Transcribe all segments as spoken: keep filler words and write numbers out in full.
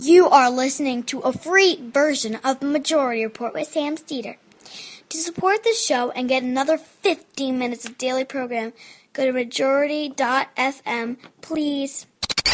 You are listening to a free version of the Majority Report with Sam Steeder. To support the show and get another fifteen minutes of daily program, go to majority dot f m, please.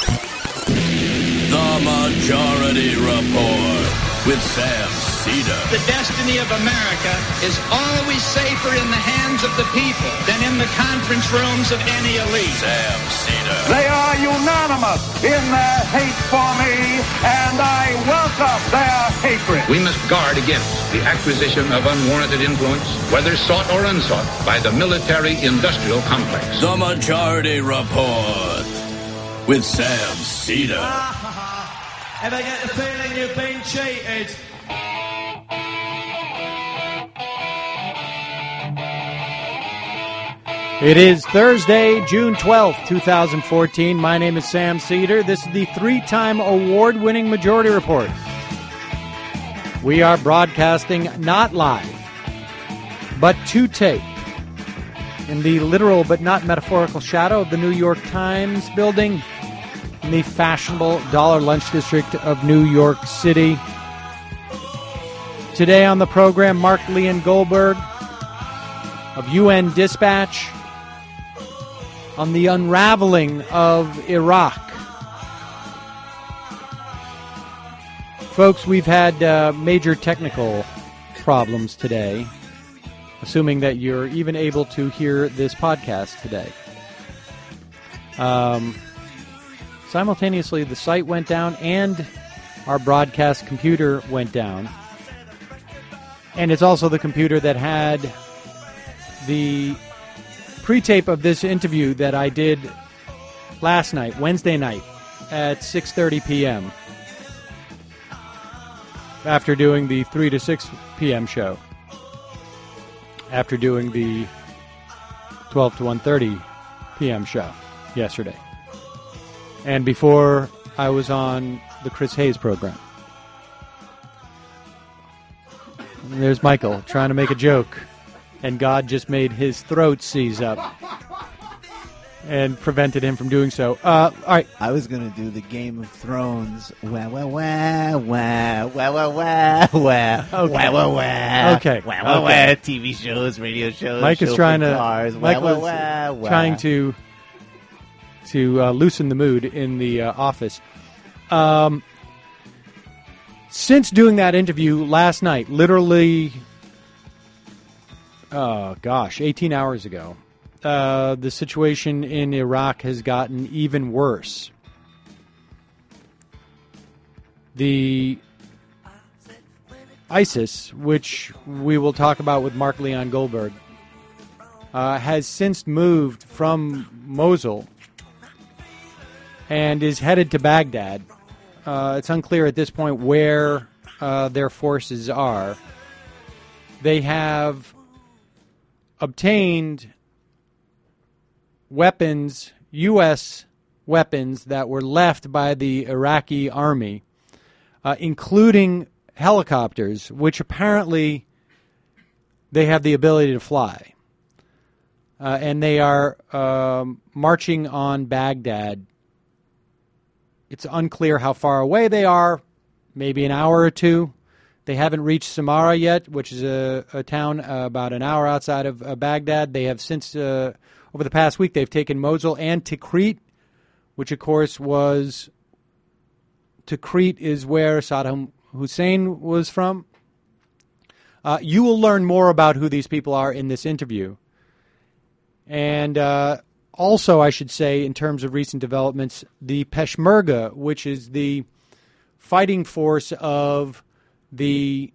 The Majority Report with Sam Steeder. The destiny of America is always safer in the hands of the people than in the conference rooms of any elite. Sam Steeder. They are unanimous in their hate for me, and I welcome their hatred. We must guard against the acquisition of unwarranted influence, whether sought or unsought, by the military-industrial complex. The Majority Report with Sam Steeder. If I get the feeling you've been cheated. It is Thursday, June twelfth, twenty fourteen. My name is Sam Steeder. This is the three-time award-winning Majority Report. We are broadcasting not live, but to tape, in the literal but not metaphorical shadow of the New York Times building in the fashionable Dollar Lunch District of New York City. Today on the program, Mark Leon Goldberg of U N Dispatch on the unraveling of Iraq. Folks, we've had uh, major technical problems today, assuming that you're even able to hear this podcast today. Um... Simultaneously, the site went down and our broadcast computer went down. And it's also the computer that had the pre-tape of this interview that I did last night, Wednesday night, at six thirty p.m. after doing the three to six p.m. show. After doing the twelve to one thirty p.m. show yesterday. And before I was on the Chris Hayes program. And there's Michael trying to make a joke, and God just made his throat seize up and prevented him from doing so. Uh, all right. I was going to do the Game of Thrones. Wah, wah, wah, wah, wah, wah, wah, wah, okay. wah, wah, wah. Okay. Wah, wah, okay. wah. T V shows, radio shows. Mike is trying to. Cars. Mike wah, was wah, wah, trying wah. to to uh, loosen the mood in the uh, office. Um, since doing that interview last night, literally, oh gosh, eighteen hours ago, uh, the situation in Iraq has gotten even worse. The ISIS, which we will talk about with Mark Leon Goldberg, uh, has since moved from Mosul and is headed to Baghdad. Uh, it's unclear at this point where uh, their forces are. They have obtained weapons, U S weapons, that were left by the Iraqi army, uh, including helicopters, which apparently they have the ability to fly. Uh, and they are um, marching on Baghdad. It's unclear how far away they are, maybe an hour or two. They haven't reached Samarra yet, which is a, a town uh, about an hour outside of uh, Baghdad. They have since, uh, over the past week, they've taken Mosul and Tikrit, which, of course, was... Tikrit is where Saddam Hussein was from. Uh, you will learn more about who these people are in this interview. And... Uh, Also, I should say, in terms of recent developments, the Peshmerga, which is the fighting force of the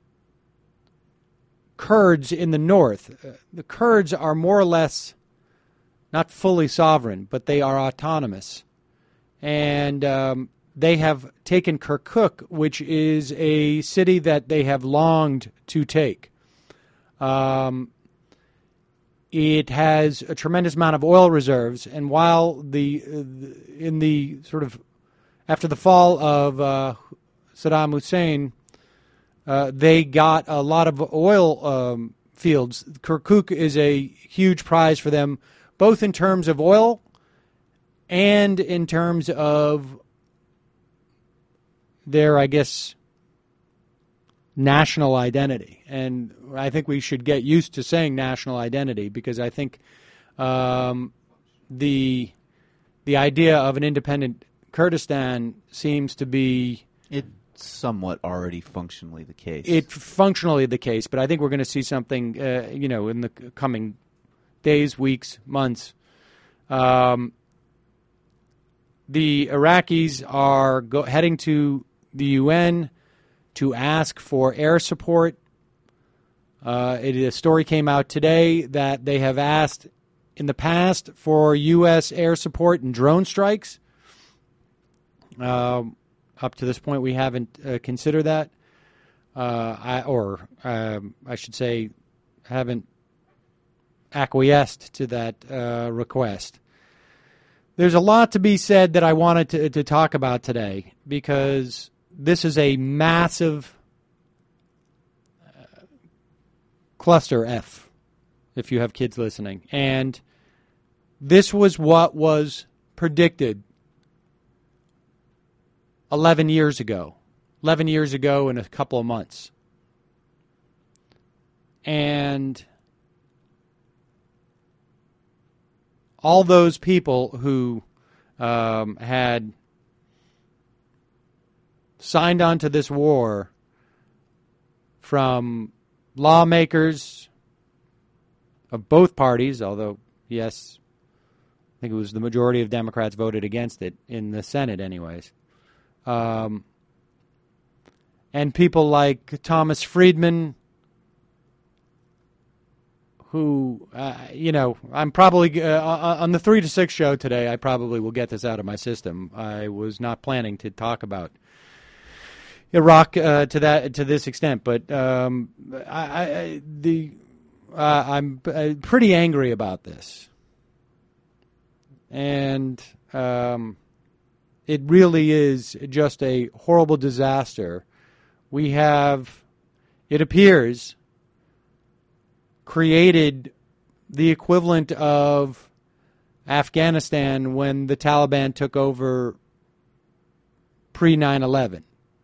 Kurds in the north. The Kurds are more or less not fully sovereign, but they are autonomous. And um, they have taken Kirkuk, which is a city that they have longed to take. Um... It has a tremendous amount of oil reserves, and while the, uh, the in the sort of after the fall of uh, Saddam Hussein, uh, they got a lot of oil um, fields. Kirkuk is a huge prize for them, both in terms of oil and in terms of their, I guess, national identity. And I think we should get used to saying national identity, because I think um, the the idea of an independent Kurdistan seems to be... It's somewhat already functionally the case. It's functionally the case, but I think we're going to see something, uh, you know, in the coming days, weeks, months. Um, the Iraqis are go- heading to the U N to ask for air support. Uh, it, a story came out today that they have asked in the past for U S air support and drone strikes. Um, up to this point, we haven't uh, considered that, uh, I, or um, I should say, haven't acquiesced to that uh, request. There's a lot to be said that I wanted to, to talk about today, because this is a massive uh, cluster F, if you have kids listening. And this was what was predicted eleven years ago. eleven years ago in a couple of months. And all those people who um, had signed on to this war, from lawmakers of both parties, although, yes, I think it was the majority of Democrats voted against it in the Senate anyways. Um, and people like Thomas Friedman, who, uh, you know, I'm probably, uh, on the three to six show today, I probably will get this out of my system. I was not planning to talk about Iraq uh, to that to this extent, but um, I, I, the uh, I'm pretty angry about this. And um, it really is just a horrible disaster. We have, it appears, created the equivalent of Afghanistan when the Taliban took over pre nine eleven.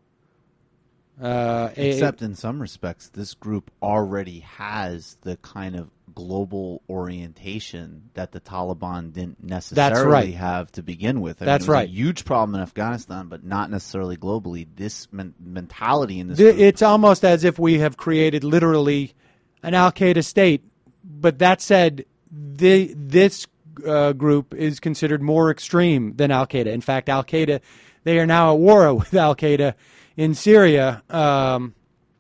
Uh, Except in some respects, this group already has the kind of global orientation that the Taliban didn't necessarily right. have to begin with. I That's mean, it was right. a huge problem in Afghanistan, but not necessarily globally. This men- mentality in this the, group, it's almost as if we have created literally an Al-Qaeda state. But that said, the, this uh, group is considered more extreme than Al-Qaeda. In fact, Al-Qaeda, they are now at war with Al-Qaeda in Syria, um,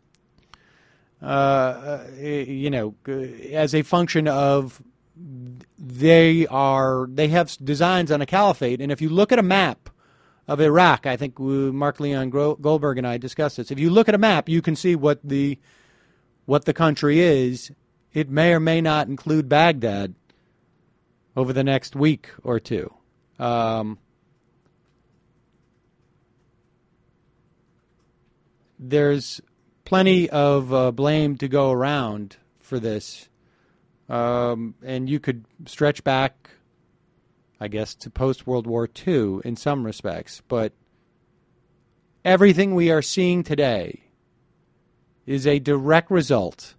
uh, you know, as a function of they are they have designs on a caliphate. And if you look at a map of Iraq, I think Mark Leon Goldberg and I discussed this. If you look at a map, you can see what the what the country is. It may or may not include Baghdad over the next week or two. Um, There's plenty of uh, blame to go around for this. Um, and you could stretch back, I guess, to post-World War Two in some respects. But everything we are seeing today is a direct result,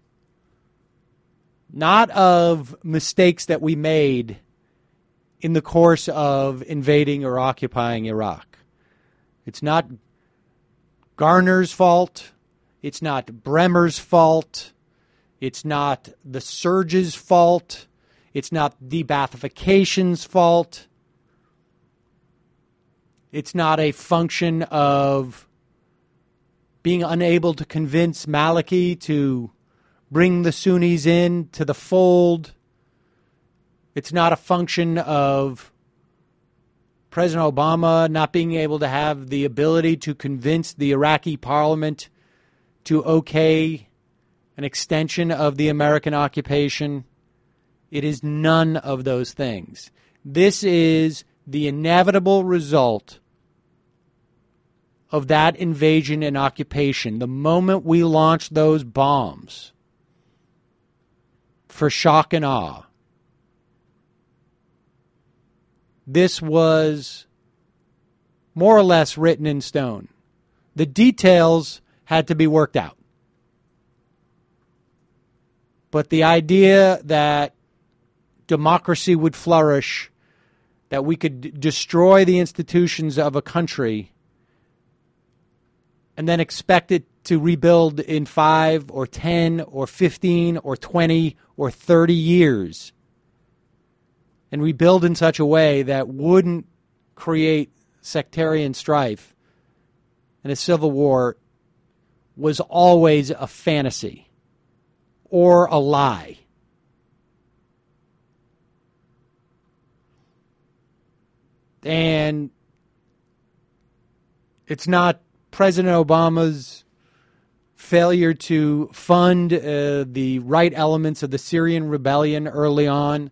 not of mistakes that we made in the course of invading or occupying Iraq. It's not Garner's fault. It's not Bremer's fault. It's not the surge's fault. It's not de-Baathification's fault. It's not a function of being unable to convince Maliki to bring the Sunnis in to the fold. It's not a function of President Obama not being able to have the ability to convince the Iraqi parliament to okay an extension of the American occupation. It is none of those things. This is the inevitable result of that invasion and occupation. The moment we launched those bombs for shock and awe, this was more or less written in stone. The details had to be worked out. But the idea that democracy would flourish, that we could d- destroy the institutions of a country and then expect it to rebuild in five or ten or fifteen or twenty or thirty years and rebuild in such a way that wouldn't create sectarian strife and a civil war was always a fantasy or a lie. And it's not President Obama's failure to fund uh, the right elements of the Syrian rebellion early on.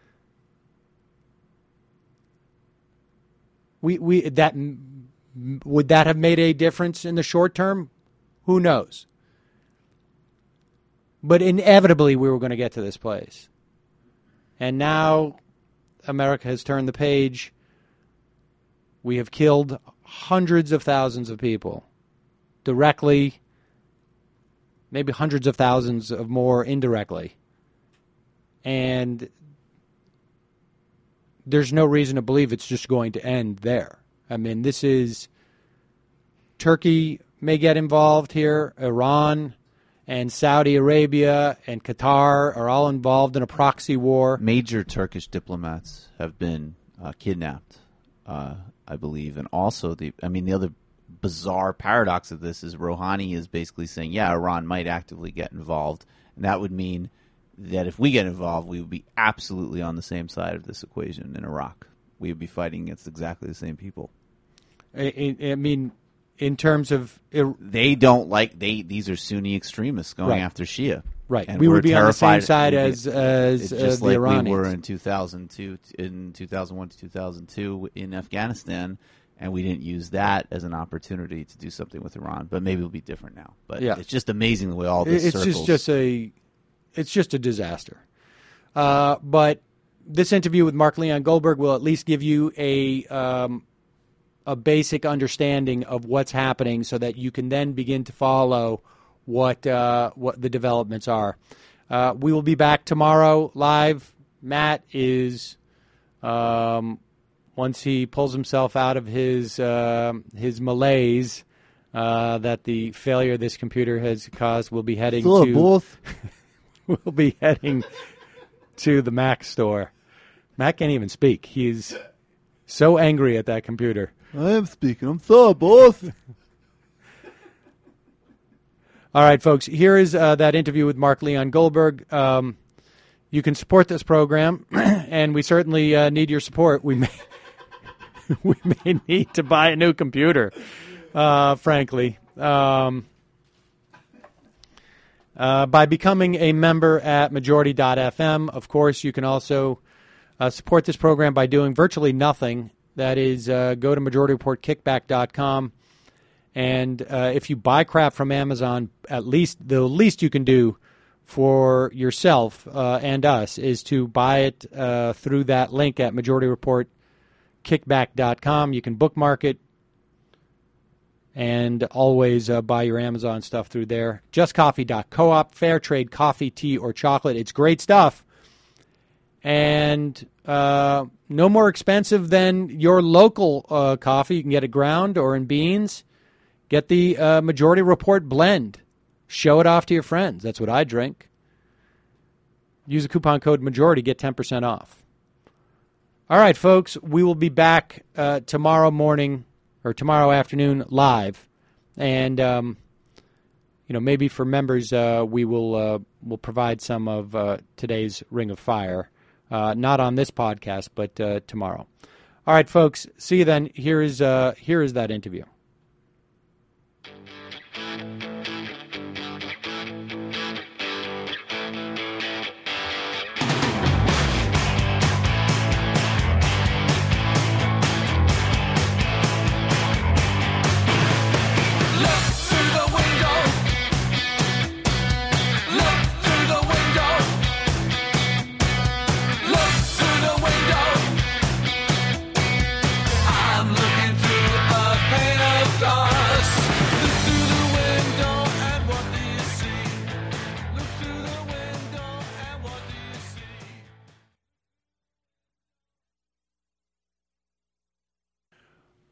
We we that would that have made a difference in the short term? Who knows? But inevitably we were going to get to this place. And now America has turned the page. We have killed hundreds of thousands of people directly, maybe hundreds of thousands of more indirectly. And there's no reason to believe it's just going to end there. I mean, this is Turkey may get involved here, Iran and Saudi Arabia and Qatar are all involved in a proxy war. Major Turkish diplomats have been uh, kidnapped, uh, I believe. And also, the I mean, the other bizarre paradox of this is Rouhani is basically saying, yeah, Iran might actively get involved. And that would mean that if we get involved, we would be absolutely on the same side of this equation in Iraq. We would be fighting against exactly the same people. I, I mean, in terms of... They don't like... they. These are Sunni extremists going right. after Shia. Right. And we would be terrified. on the same side as, as it's uh, just the like Iranians. we were in two thousand two, in two thousand one to two thousand two in Afghanistan, and we didn't use that as an opportunity to do something with Iran. But maybe it'll be different now. But yeah. it's just amazing the way all this it's circles. Just, just a, it's just a disaster. Uh, but this interview with Mark Leon Goldberg will at least give you a um, a basic understanding of what's happening, so that you can then begin to follow what uh, what the developments are. Uh, we will be back tomorrow live. Matt is um, once he pulls himself out of his uh, his malaise uh, that the failure of this computer has caused, we'll be heading Still to both. we'll be heading to the Mac store. Mac can't even speak. He's so angry at that computer. I am speaking. I'm sorry, boss. All right, folks, here is uh, that interview with Mark Leon Goldberg. Um, you can support this program, and we certainly uh, need your support. We may we may need to buy a new computer, uh, frankly, um, uh, by becoming a member at majority dot f m. Of course, you can also uh, support this program by doing virtually nothing. That is, uh, go to majority report kickback dot com. And uh, if you buy crap from Amazon, at least the least you can do for yourself uh, and us is to buy it uh, through that link at majority report kickback dot com. You can bookmark it and always uh, buy your Amazon stuff through there. just coffee dot coop, fair trade coffee, tea, or chocolate. It's great stuff. And uh, no more expensive than your local uh, coffee. You can get it ground or in beans. Get the uh, Majority Report blend. Show it off to your friends. That's what I drink. Use the coupon code MAJORITY, get ten percent off. All right, folks, we will be back uh, tomorrow morning or tomorrow afternoon live. And, um, you know, maybe for members, uh, we will uh, will provide some of uh, today's Ring of Fire. Uh, not on this podcast, but uh, tomorrow. All right, folks, see you then. Here is uh, here is that interview. I'm looking through a pane of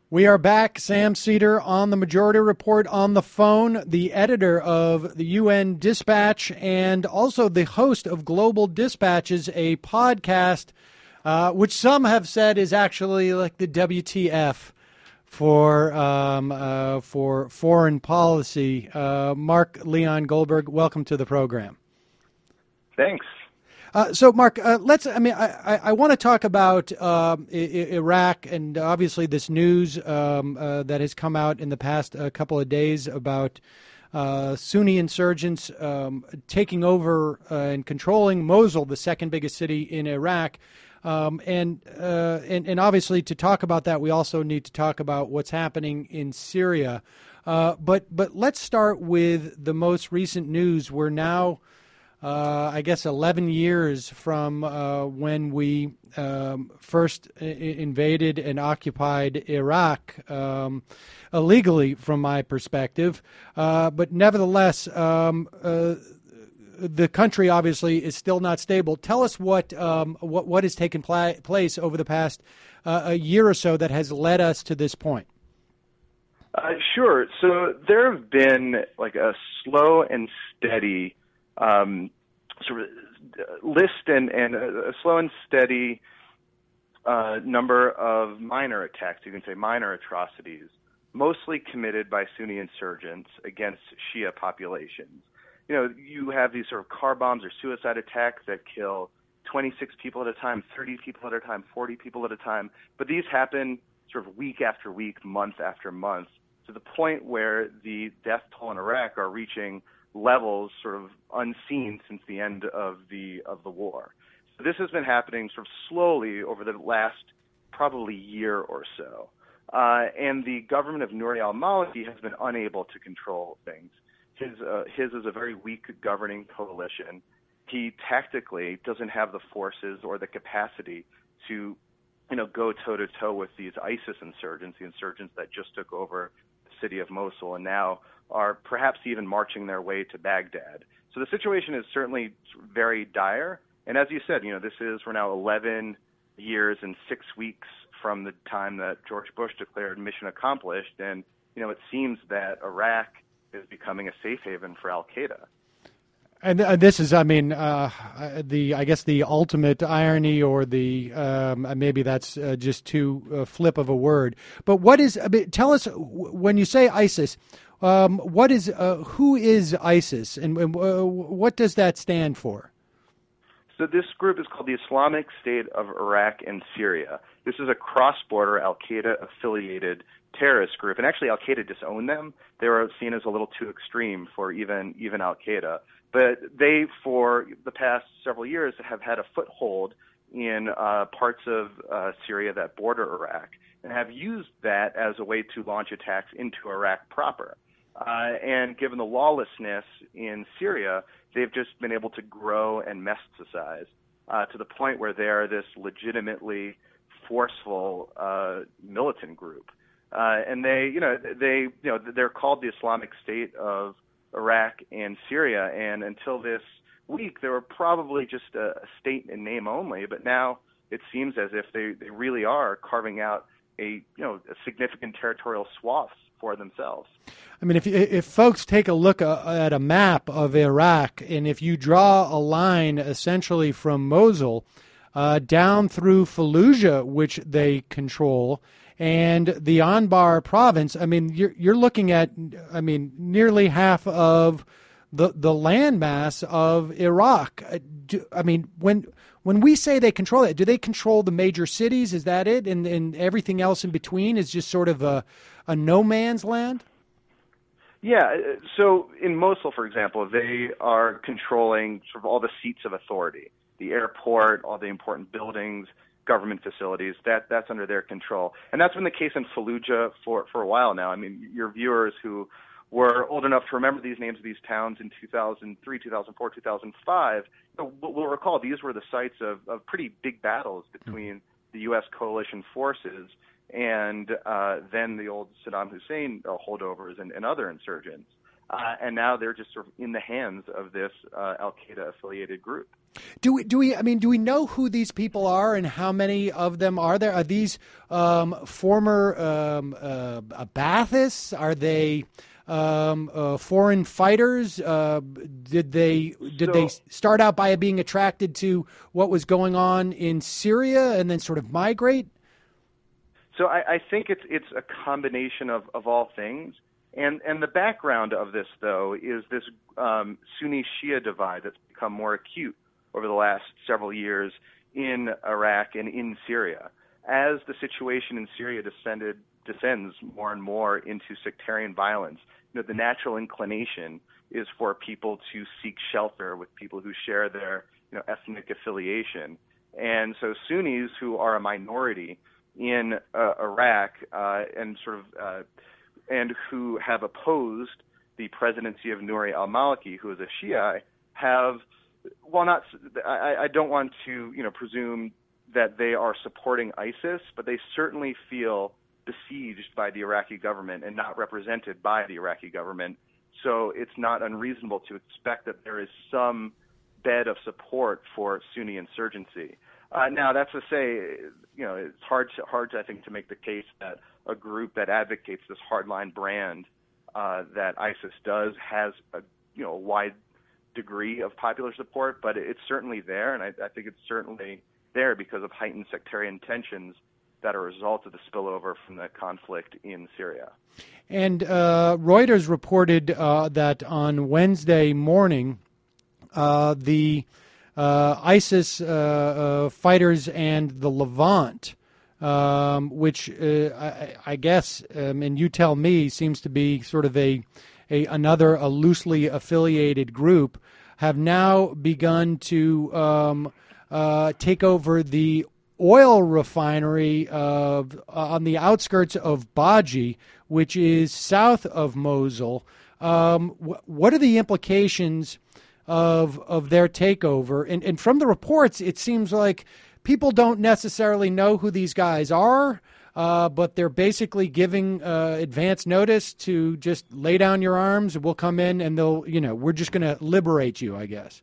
We are back. Sam Seder on the Majority Report on the phone, the editor of the U N Dispatch, and also the host of Global Dispatches, a podcast uh, which some have said is actually like the W T F for um, uh, for foreign policy. Uh, Mark Leon Goldberg, welcome to the program. Thanks. Uh, so, Mark, uh, let's. I mean, I, I, I want to talk about um, I- I- Iraq and obviously this news um, uh, that has come out in the past uh, couple of days about uh, Sunni insurgents um, taking over uh, and controlling Mosul, the second biggest city in Iraq. Um, and, uh, and and obviously, to talk about that, we also need to talk about what's happening in Syria. Uh, but but let's start with the most recent news. We're now. Uh, I guess eleven years from uh, when we um, first I- invaded and occupied Iraq um, illegally, from my perspective. Uh, but nevertheless, um, uh, the country obviously is still not stable. Tell us what um, what, what has taken pla- place over the past uh, a year or so that has led us to this point. Uh, sure. So there have been like a slow and steady Um, sort of list and, and a, a slow and steady uh, number of minor attacks, you can say minor atrocities, mostly committed by Sunni insurgents against Shia populations. You know, you have these sort of car bombs or suicide attacks that kill twenty-six people at a time, thirty people at a time, forty people at a time, but these happen sort of week after week, month after month, to the point where the death toll in Iraq are reaching levels sort of unseen since the end of the of the war. So this has been happening sort of slowly over the last probably year or so. Uh, and the government of Nouri al-Maliki has been unable to control things. His, uh, his is a very weak governing coalition. He tactically doesn't have the forces or the capacity to, you know, go toe-to-toe with these ISIS insurgents, the insurgents that just took over the city of Mosul and now are perhaps even marching their way to Baghdad. So the situation is certainly very dire. And as you said, you know, this is, we're now eleven years and six weeks from the time that George Bush declared mission accomplished. And, you know, it seems that Iraq is becoming a safe haven for al-Qaeda. And uh, this is, I mean, uh, the I guess the ultimate irony, or the um, maybe that's uh, just too uh, flip of a word. But what is? I mean, tell us, when you say ISIS, um, what is? Uh, who is ISIS, and, and uh, what does that stand for? So this group is called the Islamic State of Iraq and Syria. This is a cross-border al-Qaeda affiliated terrorist group, and actually al-Qaeda disowned them. They were seen as a little too extreme for even even al-Qaeda. But they, for the past several years, have had a foothold in uh, parts of uh, Syria that border Iraq, and have used that as a way to launch attacks into Iraq proper. Uh, and given the lawlessness in Syria, they've just been able to grow and mesticize uh, to the point where they're this legitimately forceful uh, militant group. Uh, and they, you know, they, you know, they're called the Islamic State of Iraq and Syria, and until this week, they were probably just a, a state in name only. But now it seems as if they, they really are carving out a you know a significant territorial swath for themselves. I mean, if if folks take a look at a map of Iraq, and if you draw a line essentially from Mosul uh, down through Fallujah, which they control, and the Anbar province, I mean, you're you're looking at, I mean, nearly half of the the landmass of Iraq. Do, I mean, when when we say they control it, do they control the major cities? Is that it? And and everything else in between is just sort of a a no man's land? Yeah. So in Mosul, for example, they are controlling sort of all the seats of authority, the airport, all the important buildings, government facilities. That that's under their control, and that's been the case in Fallujah for for a while now. I mean, your viewers who were old enough to remember these names of these towns in two thousand three, two thousand four, two thousand five will recall these were the sites of, of pretty big battles between the U S coalition forces and uh, then the old Saddam Hussein uh, holdovers and, and other insurgents. uh, and now they're just sort of in the hands of this uh, Al-Qaeda-affiliated group. Do we? Do we? I mean, do we know who these people are and how many of them are there? Are these um, former um, uh, Baathists? Are they um, uh, foreign fighters? Uh, did they did So, they start out by being attracted to what was going on in Syria and then sort of migrate? So I, I think it's it's a combination of, of all things. And and the background of this, though, is this um, Sunni-Shia divide that's become more acute over the last several years in Iraq and in Syria. As the situation in Syria descended, descends more and more into sectarian violence, you know, the natural inclination is for people to seek shelter with people who share their, you know, ethnic affiliation. And so Sunnis, who are a minority in uh, Iraq uh, and sort of uh, and who have opposed the presidency of Nouri al-Maliki, who is a Shia, have, well, not, I, I don't want to, you know, presume that they are supporting ISIS, but they certainly feel besieged by the Iraqi government and not represented by the Iraqi government. So it's not unreasonable to expect that there is some bed of support for Sunni insurgency. Uh, now, that's to say, you know, it's hard, to, hard, to, I think, to make the case that a group that advocates this hardline brand uh, that ISIS does has a, you know, a wide degree of popular support, but it's certainly there, and I, I think it's certainly there because of heightened sectarian tensions that are a result of the spillover from the conflict in Syria. And uh, Reuters reported uh, that on Wednesday morning, uh, the uh, ISIS uh, uh, fighters and the Levant, um, which uh, I, I guess, um, and you tell me, seems to be sort of a, a another a loosely affiliated group, have now begun to um, uh, take over the oil refinery of, uh, on the outskirts of Baji, which is south of Mosul. Um, wh- what are the implications of of their takeover? And, and from the reports, it seems like people don't necessarily know who these guys are, uh, but they're basically giving uh, advance notice to just lay down your arms. We'll come in and they'll, you know, we're just going to liberate you, I guess.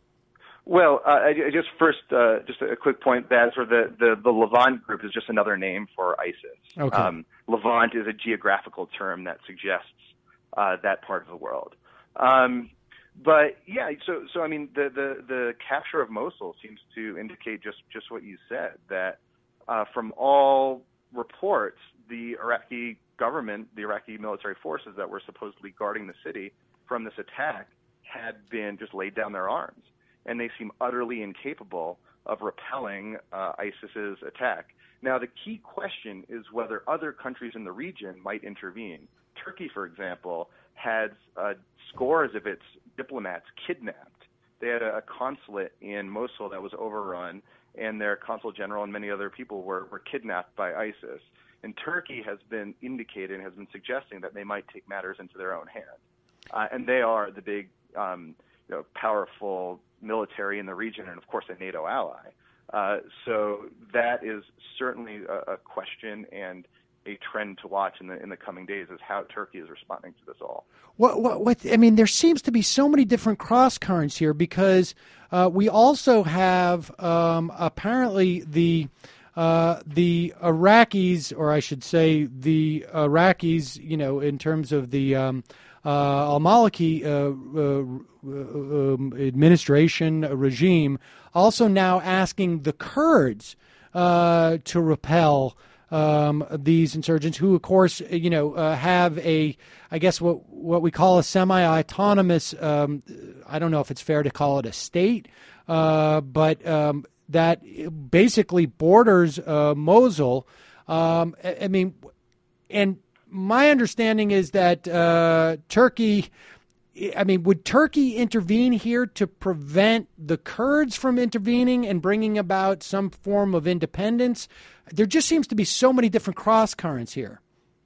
Well, uh, I, I just first, uh, just a quick point, that sort of the, the, the Levant group is just another name for ISIS. Okay. Um, Levant is a geographical term that suggests uh, that part of the world. Um, but yeah, so so I mean, the, the, the capture of Mosul seems to indicate just, just what you said, that uh, from all reports, the Iraqi government, the Iraqi military forces that were supposedly guarding the city from this attack had been just laid down their arms. And they seem utterly incapable of repelling uh, ISIS's attack. Now, the key question is whether other countries in the region might intervene. Turkey, for example, had uh, scores of its diplomats kidnapped. They had a, a consulate in Mosul that was overrun, and their consul general and many other people were, were kidnapped by ISIS. And Turkey has been indicated, has been suggesting that they might take matters into their own hands. Uh, and they are the big, um, you know, powerful military in the region, and of course a NATO ally. Uh, so that is certainly a, a question and a trend to watch in the in the coming days, is how Turkey is responding to this all. What, what, what I mean, there seems to be so many different cross currents here, because uh, we also have um, apparently the uh, the Iraqis, or I should say the Iraqis, you know, in terms of the um, Uh, al-Maliki uh, uh, um, administration uh, regime, also now asking the Kurds uh, to repel um, these insurgents, who, of course, you know, uh, have a, I guess, what what we call a semi-autonomous. Um, I don't know if it's fair to call it a state, uh, but um, that basically borders uh, Mosul. Um, I, I mean, and. My understanding is that uh, Turkey, I mean, would Turkey intervene here to prevent the Kurds from intervening and bringing about some form of independence? There just seems to be so many different cross currents here.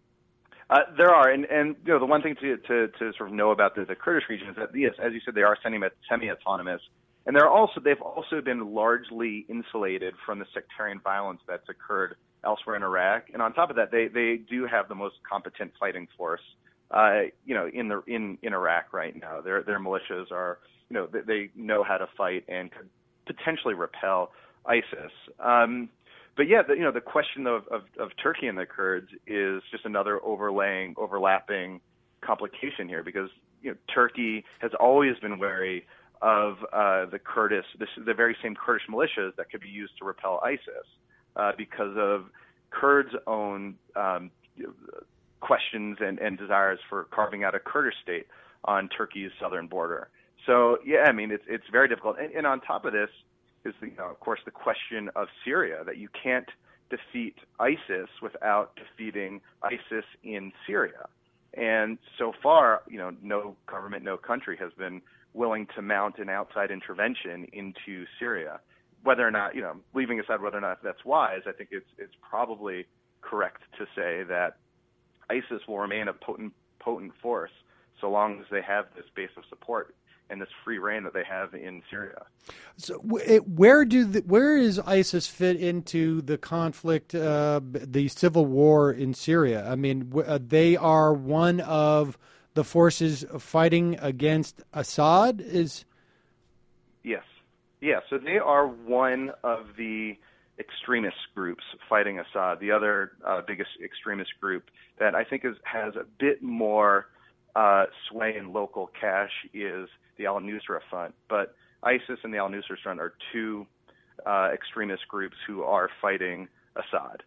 Uh, there are, and, and you know, the one thing to, to, to sort of know about the, the Kurdish region is that, yes, as you said, they are semi, semi-autonomous, and they're also they've also been largely insulated from the sectarian violence that's occurred elsewhere in Iraq. And on top of that, they, they do have the most competent fighting force uh, you know, in the in, in Iraq right now. Their their militias are, you know, they, they know how to fight and could potentially repel ISIS. Um, but yeah, the, you know, the question of, of of Turkey and the Kurds is just another overlaying, overlapping complication here, because you know Turkey has always been wary of uh, the Kurdish, this, the very same Kurdish militias that could be used to repel ISIS, uh, because of Kurds' own um, questions and, and desires for carving out a Kurdish state on Turkey's southern border. So yeah, I mean it's it's very difficult. And, and on top of this is, you know, of course, the question of Syria, that you can't defeat ISIS without defeating ISIS in Syria. And so far, you know, no government, no country has been willing to mount an outside intervention into Syria. Whether or not, you know, leaving aside whether or not that's wise, I think it's it's probably correct to say that ISIS will remain a potent potent force so long as they have this base of support and this free reign that they have in Syria. So, where do the, where is ISIS fit into the conflict, uh, the civil war in Syria? I mean, they are one of the forces fighting against Assad. Is yes, yeah. So they are one of the extremist groups fighting Assad. The other uh, biggest extremist group that I think is has a bit more uh, sway in local cash is the Al-Nusra Front. But ISIS and the Al-Nusra Front are two uh, extremist groups who are fighting Assad.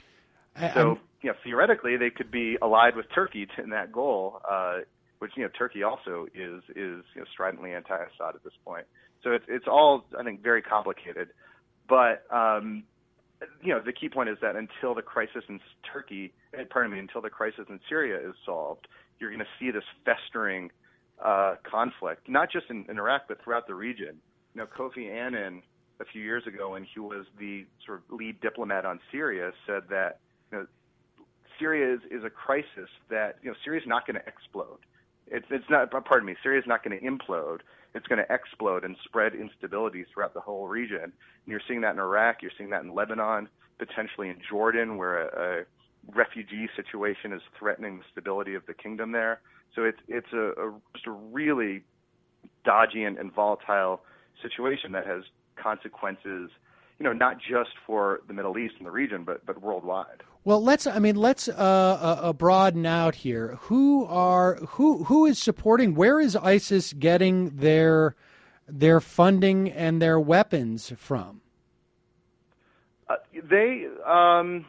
I, so, I'm... you know, theoretically, they could be allied with Turkey in that goal, uh, which, you know, Turkey also is is you know, stridently anti-Assad at this point. So it's it's all, I think, very complicated. But um, you know, the key point is that until the crisis in Turkey, pardon me, until the crisis in Syria is solved, you're going to see this festering uh, conflict, not just in, in Iraq, but throughout the region. You know, Kofi Annan, a few years ago, when he was the sort of lead diplomat on Syria, said that, you know, Syria is, is a crisis that, you know, Syria is not going to explode. It's, it's not, pardon me, Syria is not going to implode. It's going to explode and spread instability throughout the whole region. And you're seeing that in Iraq. You're seeing that in Lebanon, potentially in Jordan, where a, a refugee situation is threatening the stability of the kingdom there. So it's it's a, a just a really dodgy and, and volatile situation that has consequences, you know, not just for the Middle East and the region, but but worldwide. Well, let's. I mean, let's uh, uh, broaden out here. Who are who? Who is supporting? Where is ISIS getting their their funding and their weapons from? Uh, they um,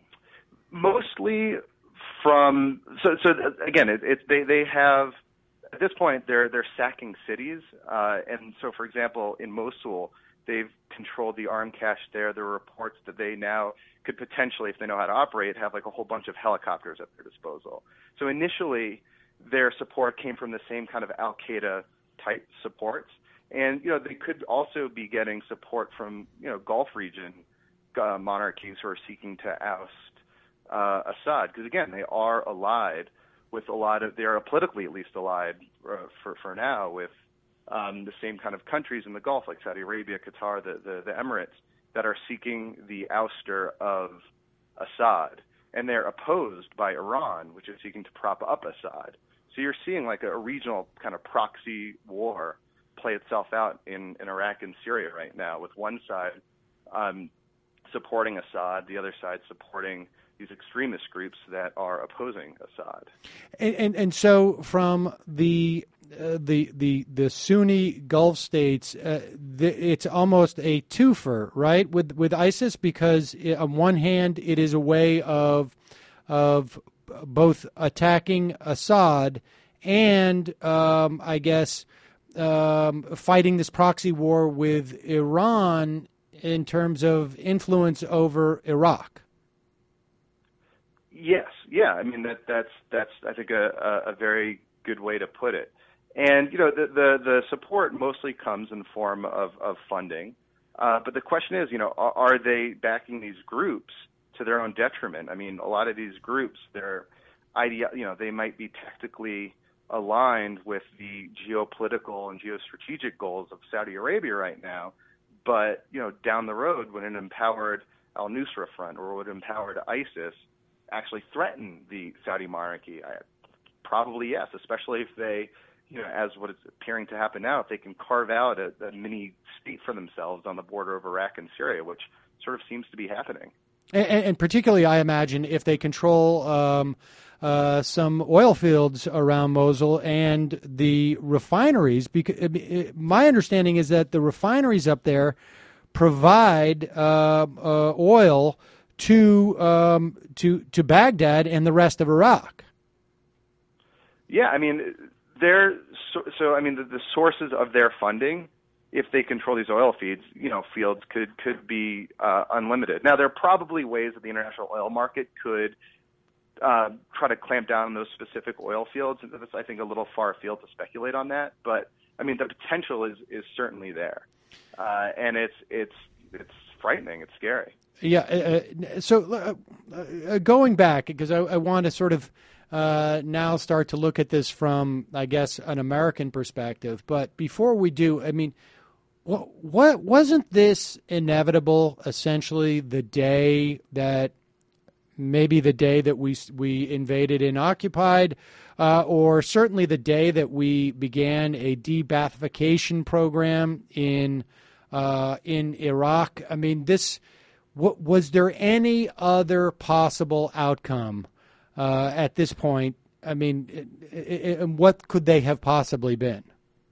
mostly from. So, so again, it, it, they they have at this point they're they're sacking cities, uh, and so for example, in Mosul, they've controlled the arm cache there. There are reports that they now could potentially, if they know how to operate, have like a whole bunch of helicopters at their disposal. So initially, their support came from the same kind of Al-Qaeda type supports. And, you know, they could also be getting support from, you know, Gulf region uh, monarchies who are seeking to oust uh, Assad. Because, again, they are allied with a lot of, they are politically at least allied uh, for, for now with um, the same kind of countries in the Gulf, like Saudi Arabia, Qatar, the, the, the Emirates, that are seeking the ouster of Assad. And they're opposed by Iran, which is seeking to prop up Assad. So you're seeing like a regional kind of proxy war play itself out in, in Iraq and Syria right now, with one side um, supporting Assad, the other side supporting these extremist groups that are opposing Assad. And and, and so from the uh, the the the Sunni Gulf states, uh, the, it's almost a twofer, right? With with ISIS, because it, on one hand, it is a way of of both attacking Assad and um, I guess um, fighting this proxy war with Iran in terms of influence over Iraq. Yes, yeah. I mean that that's that's I think a, a very good way to put it. And you know the the, the support mostly comes in the form of of funding, uh, but the question is, you know, are, are they backing these groups to their own detriment? I mean, a lot of these groups, they're idea, you know, they might be tactically aligned with the geopolitical and geostrategic goals of Saudi Arabia right now, but you know, down the road, when an empowered Al-Nusra Front or when an empowered ISIS actually threaten the Saudi monarchy, I, probably yes, especially if they, you know, as what is appearing to happen now, if they can carve out a, a mini state for themselves on the border of Iraq and Syria, which sort of seems to be happening. And, and particularly, I imagine, if they control um, uh, some oil fields around Mosul and the refineries. Because my understanding is that the refineries up there provide uh, uh, oil to um, to to Baghdad and the rest of Iraq. Yeah, I mean, they're so, so. I mean, the, the sources of their funding, if they control these oil feeds, you know, fields could could be uh, unlimited. Now, there are probably ways that the international oil market could uh, try to clamp down on those specific oil fields. It's, I think, a little far afield to speculate on that, but I mean, the potential is is certainly there, uh, and it's it's it's frightening. It's scary. Yeah. Uh, so uh, uh, going back, because I, I want to sort of uh, now start to look at this from, I guess, an American perspective. But before we do, I mean, what, what wasn't this inevitable? Essentially, the day that maybe the day that we we invaded and occupied, uh, or certainly the day that we began a de-Baathification program in uh, in Iraq. I mean, this. What, was there any other possible outcome uh, at this point? I mean, it, it, it, what could they have possibly been?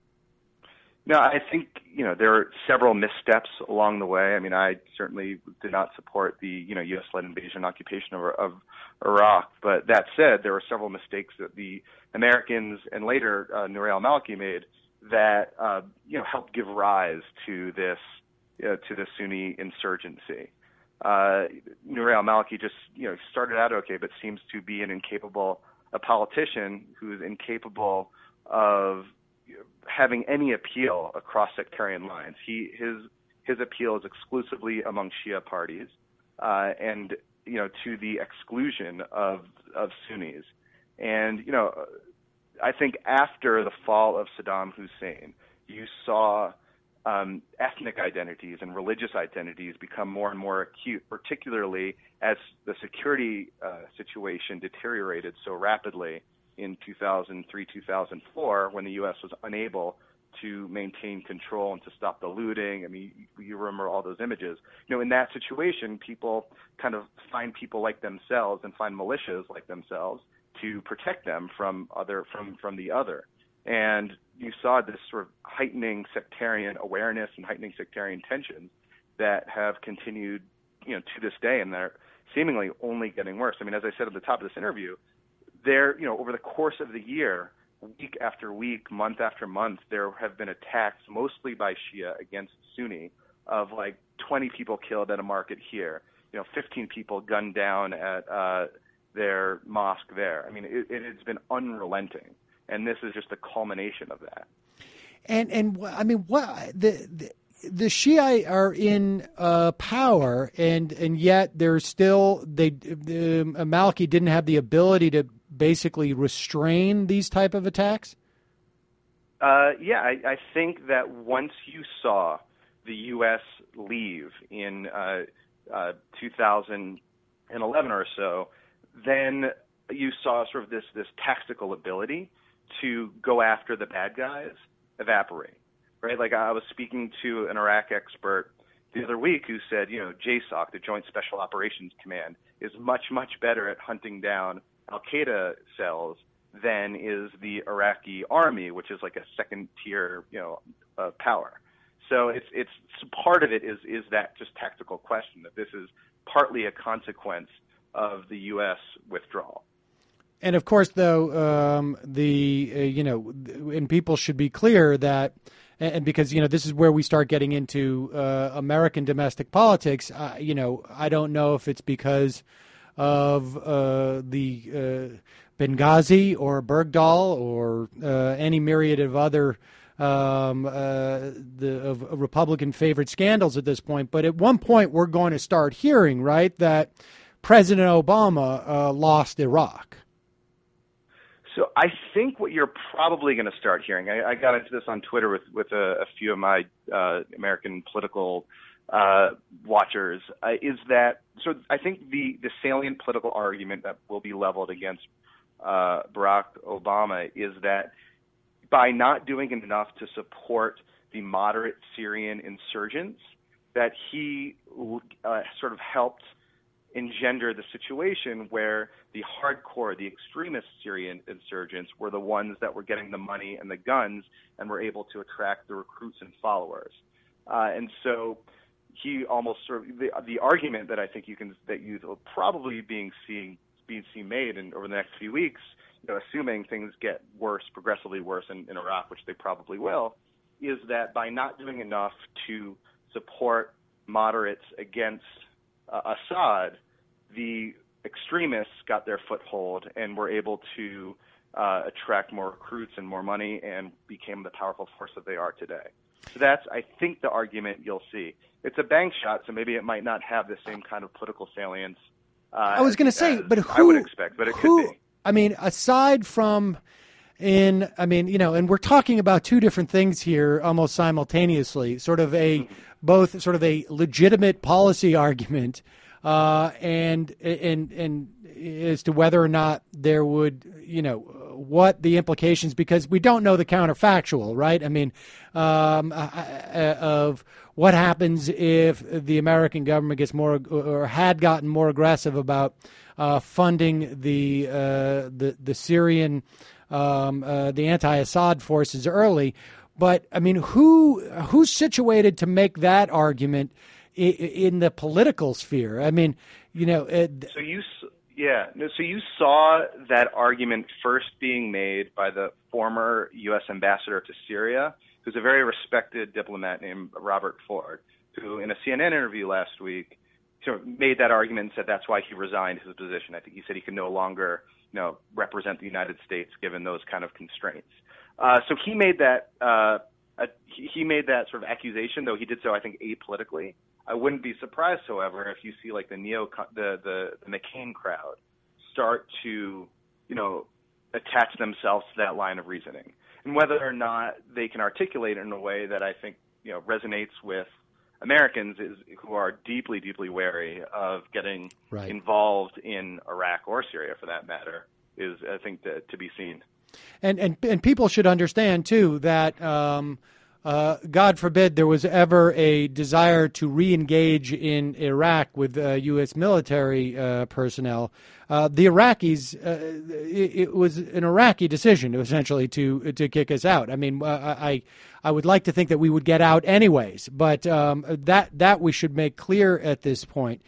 No, I think, you know, there are several missteps along the way. I mean, I certainly did not support the, you know, U S-led invasion and occupation of, of Iraq. But that said, there were several mistakes that the Americans and later uh, Nouri al-Maliki made that, uh, you know, helped give rise to this, uh, to the Sunni insurgency. Uh, Nouri al-Maliki just, you know, started out okay, but seems to be an incapable, a politician who's incapable of having any appeal across sectarian lines. He, his, his appeal is exclusively among Shia parties, uh, and, you know, to the exclusion of, of Sunnis. And, you know, I think after the fall of Saddam Hussein, you saw Um, ethnic identities and religious identities become more and more acute, particularly as the security uh, situation deteriorated so rapidly in two thousand three, two thousand four, when the U S was unable to maintain control and to stop the looting. I mean, you, you remember all those images. You know, in that situation, people kind of find people like themselves and find militias like themselves to protect them from other from from the other. And you saw this sort of heightening sectarian awareness and heightening sectarian tensions that have continued, you know, to this day, and they're seemingly only getting worse. I mean, as I said at the top of this interview, there, you know, over the course of the year, week after week, month after month, there have been attacks, mostly by Shia against Sunni, of like twenty people killed at a market here, you know, fifteen people gunned down at uh, their mosque there. I mean, it, it has been unrelenting. And this is just the culmination of that. And and I mean, what the the, the Shia are in uh, power, and and yet they're still they the Maliki didn't have the ability to basically restrain these type of attacks. Uh, yeah, I, I think that once you saw the U S leave in uh, uh, two thousand eleven or so, then you saw sort of this this tactical ability to go after the bad guys evaporate, right? Like I was speaking to an Iraq expert the other week who said, you know, J SOC, the Joint Special Operations Command, is much, much better at hunting down al-Qaeda cells than is the Iraqi army, which is like a second-tier, you know, uh, power. So it's it's part of it is is that just tactical question that this is partly a consequence of the U S withdrawal. And of course, though, um, the uh, you know, and people should be clear that, and because you know, this is where we start getting into uh, American domestic politics. Uh, you know, I don't know if it's because of uh, the uh, Benghazi or Bergdahl or uh, any myriad of other um, uh, the of Republican favorite scandals at this point. But at one point, we're going to start hearing, right, that President Obama uh, lost Iraq. So I think what you're probably going to start hearing, I, I got into this on Twitter with, with a, a few of my uh, American political uh, watchers, uh, is that, so I think the, the salient political argument that will be leveled against uh, Barack Obama is that by not doing enough to support the moderate Syrian insurgents, that he uh, sort of helped engender the situation where the hardcore, the extremist Syrian insurgents were the ones that were getting the money and the guns and were able to attract the recruits and followers. Uh, and so he almost sort of the, the argument that I think you can that you will probably being seeing being seen made in over the next few weeks, you know, assuming things get worse, progressively worse in, in Iraq, which they probably will, is that by not doing enough to support moderates against uh, Assad, the extremists got their foothold and were able to uh, attract more recruits and more money and became the powerful force that they are today. So that's, I think, the argument you'll see. It's a bank shot, so maybe it might not have the same kind of political salience. Uh, I was going to say, but who I would expect, but it who, could be. I mean, aside from in, I mean, you know, and we're talking about two different things here almost simultaneously, sort of a, mm-hmm. both sort of a legitimate policy argument uh, and, and, and as to whether or not there would, you know, what the implications, because we don't know the counterfactual, right? I mean, um, uh, of what happens if the American government gets more or had gotten more aggressive about uh, funding the, uh, the, the Syrian Um, uh, the anti-Assad forces early, but I mean, who who's situated to make that argument in, in the political sphere? I mean, you know. It, so you, yeah, no, so you saw that argument first being made by the former U S ambassador to Syria, who's a very respected diplomat named Robert Ford, who in a C N N interview last week sort of made that argument and said that's why he resigned his position. I think he said he could no longer, you know, represent the United States given those kind of constraints. Uh, so he made that uh, a, he made that sort of accusation, though he did so, I think, apolitically. I wouldn't be surprised, however, if you see like the neo the, the the McCain crowd start to, you know, attach themselves to that line of reasoning, and whether or not they can articulate it in a way that I think, you know, resonates with Americans is who are deeply, deeply wary of getting right. involved in Iraq or Syria, for that matter, is, I think, to, to be seen. And and and people should understand too that, um, uh, God forbid, there was ever a desire to re-engage in Iraq with uh, U S military uh, personnel. Uh, the Iraqis, uh, it, it was an Iraqi decision, essentially, to to kick us out. I mean, uh, I I would like to think that we would get out anyways, but um, that that we should make clear at this point.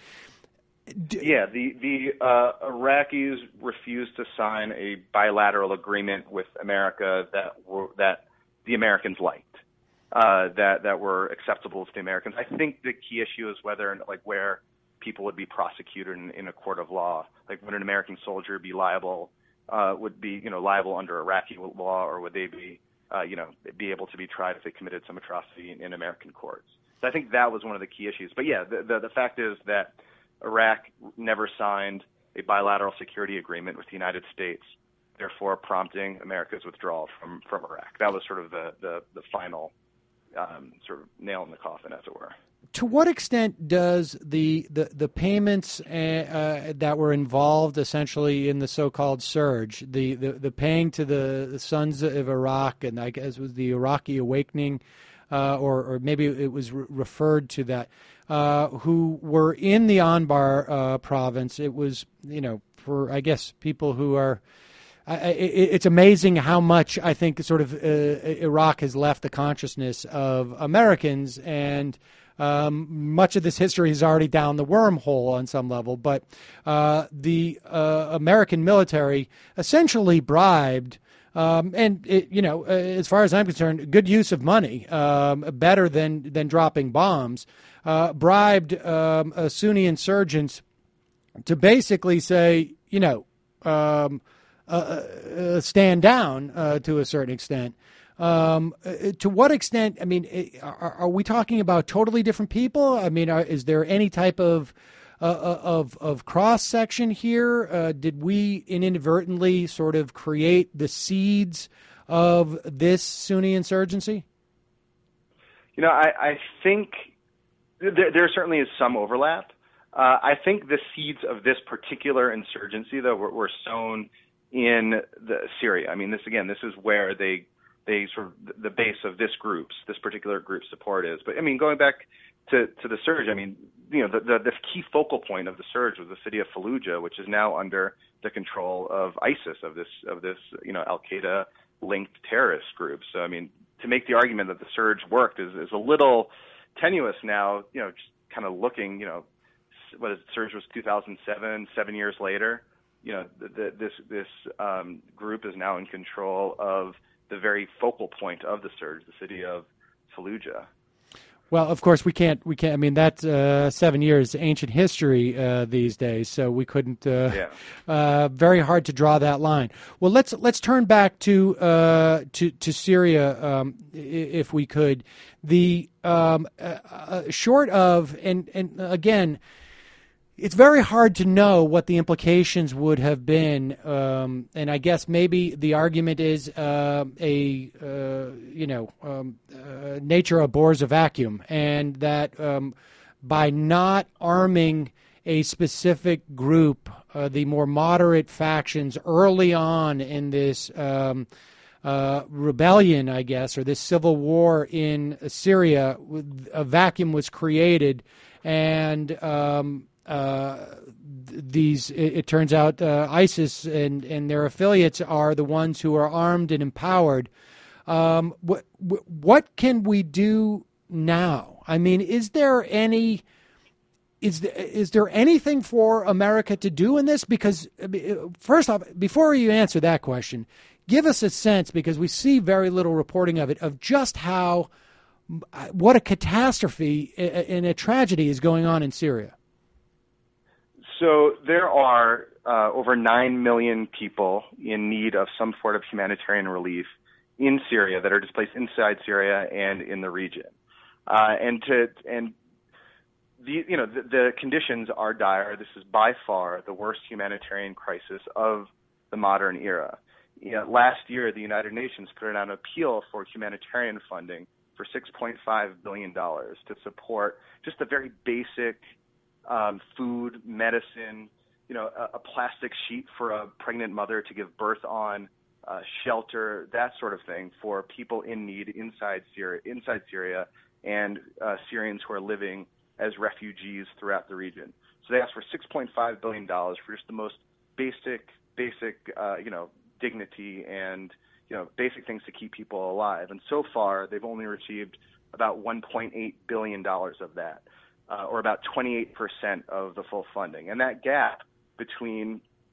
D- yeah, the the uh, Iraqis refused to sign a bilateral agreement with America that were, that the Americans liked, uh, that that were acceptable to the Americans. I think the key issue is whether, like, where people would be prosecuted in, in a court of law. Like, would an American soldier be liable, uh, would be, you know, liable under Iraqi law, or would they be, uh, you know, be able to be tried if they committed some atrocity in, in American courts? So I think that was one of the key issues. But yeah, the, the, the fact is that Iraq never signed a bilateral security agreement with the United States, therefore prompting America's withdrawal from, from Iraq. That was sort of the, the, the final um, sort of nail in the coffin, as it were. To what extent does the the, the payments uh, uh, that were involved essentially in the so-called surge, the, the, the paying to the, the sons of Iraq, and I guess was the Iraqi awakening, uh, or, or maybe it was re- referred to that, uh, who were in the Anbar uh, province. It was, you know, for, I guess, people who are, I, it, it's amazing how much I think sort of uh, Iraq has left the consciousness of Americans, and Um, much of this history is already down the wormhole on some level, but uh, the uh, American military essentially bribed, um, and it, you know, as far as I'm concerned, good use of money, um, better than than dropping bombs, uh, bribed um, uh, Sunni insurgents to basically say, you know, um, uh, uh, stand down uh, to a certain extent. Um, to what extent, I mean, are, are we talking about totally different people? I mean, are, is there any type of uh, of, of cross-section here? Uh, did we inadvertently sort of create the seeds of this Sunni insurgency? You know, I, I think there, there certainly is some overlap. Uh, I think the seeds of this particular insurgency, though, were, were sown in the Syria. I mean, this again, this is where they they sort of the base of this group's this particular group's support is. But I mean, going back to to the surge, I mean, you know, the, the the key focal point of the surge was the city of Fallujah, which is now under the control of ISIS, of this of this you know Al Qaeda linked terrorist group. So I mean, to make the argument that the surge worked is is a little tenuous now. You know, just kind of looking, you know, what is it, surge was two thousand seven, seven years later. You know, the, the, this this um, group is now in control of the very focal point of the surge, the city of Fallujah. Well, of course, we can't. We can't. I mean, that's uh, seven years ancient history uh, these days, so we couldn't. Uh, yeah. uh, very hard to draw that line. Well, let's let's turn back to uh, to to Syria, um, if we could. The um, uh, uh, short of and and again. It's very hard to know what the implications would have been, um, and I guess maybe the argument is uh, a uh, you know um, uh, nature abhors a vacuum, and that um, by not arming a specific group, uh, the more moderate factions early on in this um, uh, rebellion, I guess, or this civil war in Syria, a vacuum was created, and um, Uh, these, it, it turns out, uh, ISIS and, and their affiliates are the ones who are armed and empowered. Um, what what can we do now? I mean, is there any is there, is there anything for America to do in this? Because first off, before you answer that question, give us a sense, because we see very little reporting of it, of just how what a catastrophe and a tragedy is going on in Syria. So there are uh, over nine million people in need of some sort of humanitarian relief in Syria that are displaced inside Syria and in the region. Uh, and to and the you know the, the conditions are dire. This is by far the worst humanitarian crisis of the modern era. You know, last year, the United Nations put out an appeal for humanitarian funding for six point five billion dollars to support just the very basic Um, food, medicine, you know, a, a plastic sheet for a pregnant mother to give birth on, uh, shelter, that sort of thing for people in need inside Syria, inside Syria, and uh, Syrians who are living as refugees throughout the region. So they asked for six point five billion dollars for just the most basic, basic, uh, you know, dignity and you know, basic things to keep people alive. And so far, they've only received about one point eight billion dollars of that. Uh, or about twenty-eight percent of the full funding. And that gap between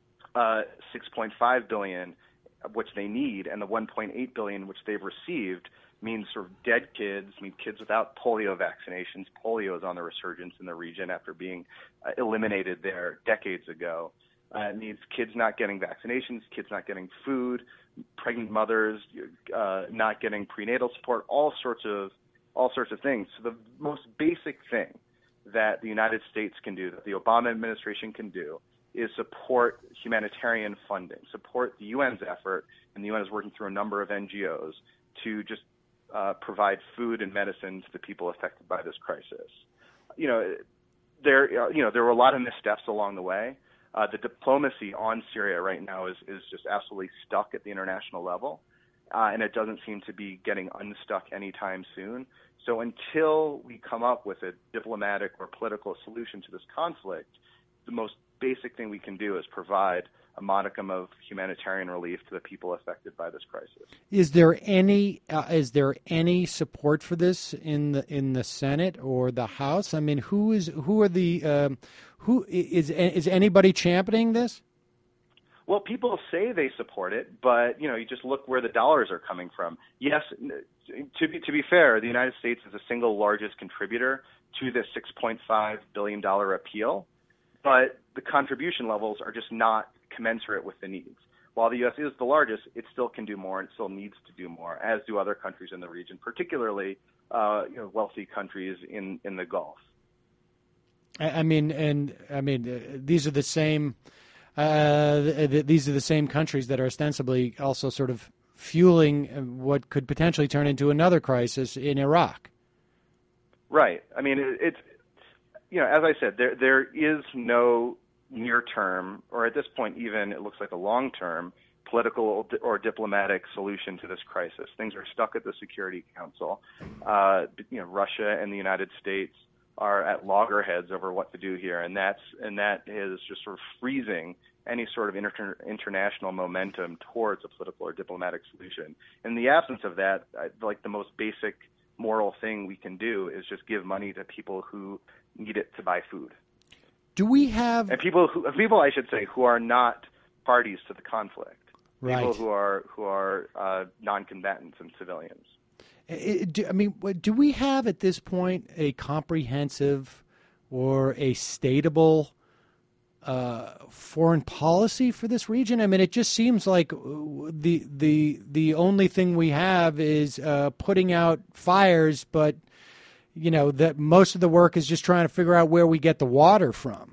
uh, six point five billion dollars, which they need, and the one point eight billion dollars, which they've received, means sort of dead kids, mean kids without polio vaccinations. Polio is on the resurgence in the region after being uh, eliminated there decades ago. Uh, it means kids not getting vaccinations, kids not getting food, pregnant mothers uh, not getting prenatal support, all sorts of all sorts of things. So the most basic thing that the United States can do, that the Obama administration can do, is support humanitarian funding, support the U N's effort, and the U N is working through a number of N G Os to just uh, provide food and medicine to the people affected by this crisis. You know, there, you know, there were a lot of missteps along the way. Uh, the diplomacy on Syria right now is, is just absolutely stuck at the international level, uh, and it doesn't seem to be getting unstuck anytime soon. So until we come up with a diplomatic or political solution to this conflict, the most basic thing we can do is provide a modicum of humanitarian relief to the people affected by this crisis. Is there any uh, is there any support for this in the in the Senate or the House? I mean, who is who are the um, who is is anybody championing this? Well, people say they support it, but you know, you just look where the dollars are coming from. Yes, to be to be fair, the United States is the single largest contributor to this six point five billion dollars appeal, but the contribution levels are just not commensurate with the needs. While the U S is the largest, it still can do more, and it still needs to do more, as do other countries in the region, particularly uh, you know, wealthy countries in, in the Gulf. I mean, and I mean, uh, these are the same. Uh, th- these are the same countries that are ostensibly also sort of fueling what could potentially turn into another crisis in Iraq. Right. I mean, it, it's, you know, as I said, there there is no near-term, or at this point even, it looks like a long-term political or diplomatic solution to this crisis. Things are stuck at the Security Council. Uh, you know, Russia and the United States are at loggerheads over what to do here, and that's and that is just sort of freezing any sort of inter- international momentum towards a political or diplomatic solution. In the absence of that, I, like the most basic moral thing we can do is just give money to people who need it to buy food. Do we have and people who people I should say who are not parties to the conflict, right. people who are who are uh, non-combatants and civilians. It, do, I mean, do we have at this point a comprehensive or a statable uh, foreign policy for this region? I mean, it just seems like the the the only thing we have is uh, putting out fires, but you know that most of the work is just trying to figure out where we get the water from.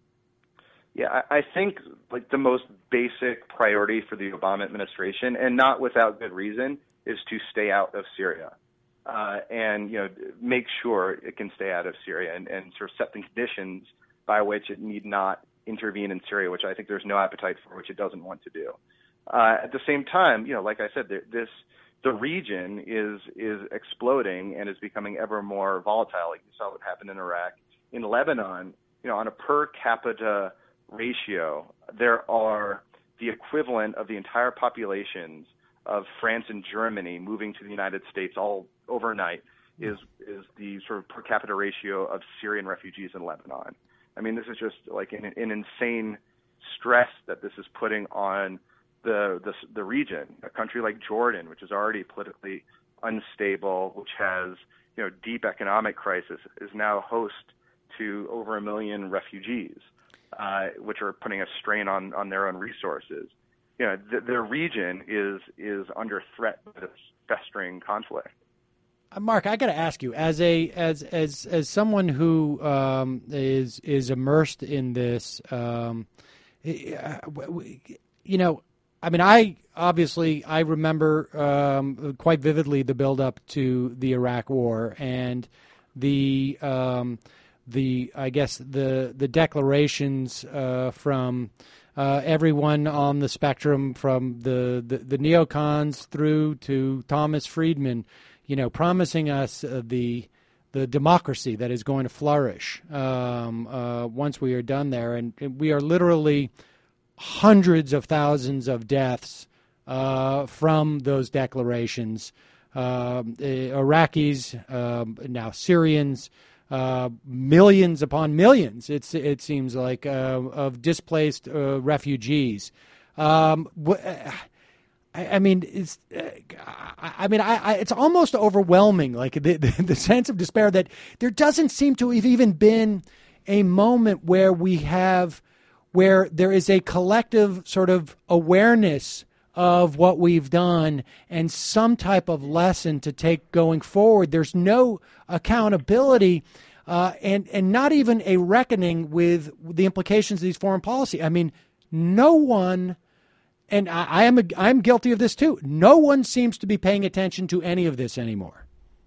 Yeah, I, I think like the most basic priority for the Obama administration, and not without good reason, is to stay out of Syria, uh, and you know make sure it can stay out of Syria, and, and sort of set the conditions by which it need not intervene in Syria, which I think there's no appetite for, which it doesn't want to do. Uh, at the same time, you know, like I said, there, this the region is is exploding and is becoming ever more volatile. Like you saw what happened in Iraq, in Lebanon. You know, on a per capita ratio, there are the equivalent of the entire populations of France and Germany moving to the United States all overnight is is the sort of per capita ratio of Syrian refugees in Lebanon. I mean, this is just like an, an insane stress that this is putting on the, the the region. A country like Jordan, which is already politically unstable, which has you know deep economic crisis, is now host to over a million refugees, uh, which are putting a strain on, on their own resources. You know, the, the region is is under threat by this festering conflict. Uh, Mark, I got to ask you, as a as as as someone who um, is is immersed in this, um, you know, I mean, I obviously I remember um, quite vividly the build up to the Iraq War and the um, the I guess the the declarations uh, from. Uh, everyone on the spectrum, from the, the, the neocons through to Thomas Friedman, you know, promising us uh, the the democracy that is going to flourish um, uh, once we are done there. And, and we are literally hundreds of thousands of deaths uh, from those declarations. Uh, Iraqis, uh, now Syrians, Uh, millions upon millions, it's it seems like, uh, of displaced uh, refugees. Um, wh- I, I mean, it's. Uh, I, I mean, I, I, it's almost overwhelming, like the, the the sense of despair that there doesn't seem to have even been a moment where we have, where there is a collective sort of awareness of what we've done and some type of lesson to take going forward. There's no accountability uh, and, and not even a reckoning with the implications of these foreign policy. I mean, no one, and I, I am a, I'm guilty of this too, no one seems to be paying attention to any of this anymore.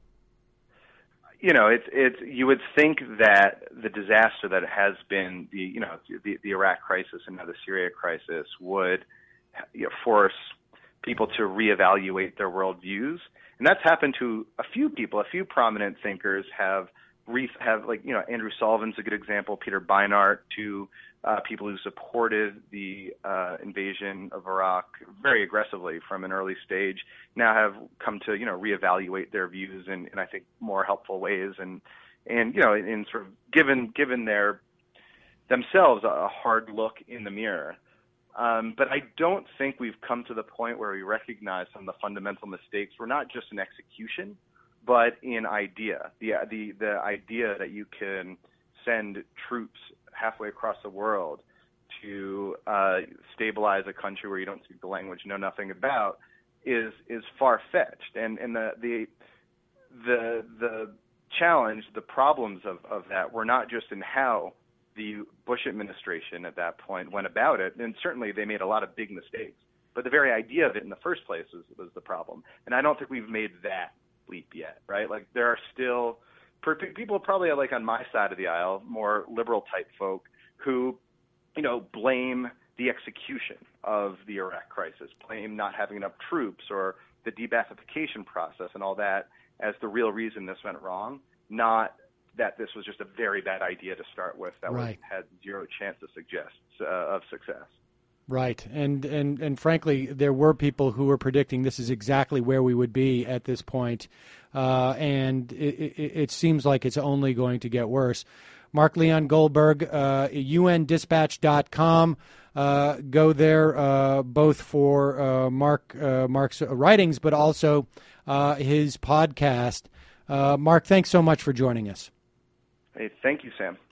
You know, it's it's. You would think that the disaster that has been the you know the, the Iraq crisis and now the Syria crisis would you know, force people to reevaluate their worldviews, and that's happened to a few people. A few prominent thinkers have re- have like you know Andrew Sullivan's a good example. Peter Beinart, two uh, people who supported the uh, invasion of Iraq very aggressively from an early stage, now have come to you know reevaluate their views in, in I think more helpful ways, and and you know in, in sort of given given their themselves a hard look in the mirror. Um, but I don't think we've come to the point where we recognize some of the fundamental mistakes. We're not just in execution, but in idea. The the the idea that you can send troops halfway across the world to uh, stabilize a country where you don't speak the language, know nothing about, is is far-fetched. And and the the the the challenge, the problems of, of that were not just in how the Bush administration at that point went about it, and certainly they made a lot of big mistakes. But the very idea of it in the first place was, was the problem. And I don't think we've made that leap yet, right? Like there are still people probably like on my side of the aisle, more liberal type folk who, you know, blame the execution of the Iraq crisis, blame not having enough troops or the de-Baathification process and all that as the real reason this went wrong, not that this was just a very bad idea to start with that Right. was, had zero chance of, suggest, uh, of success. Right, and, and and frankly, there were people who were predicting this is exactly where we would be at this point, uh, and it, it, it seems like it's only going to get worse. Mark Leon Goldberg, uh, U N dispatch dot com. Uh, go there uh, both for uh, Mark uh, Mark's writings, but also uh, his podcast. Uh, Mark, thanks so much for joining us. Hey, thank you, Sam.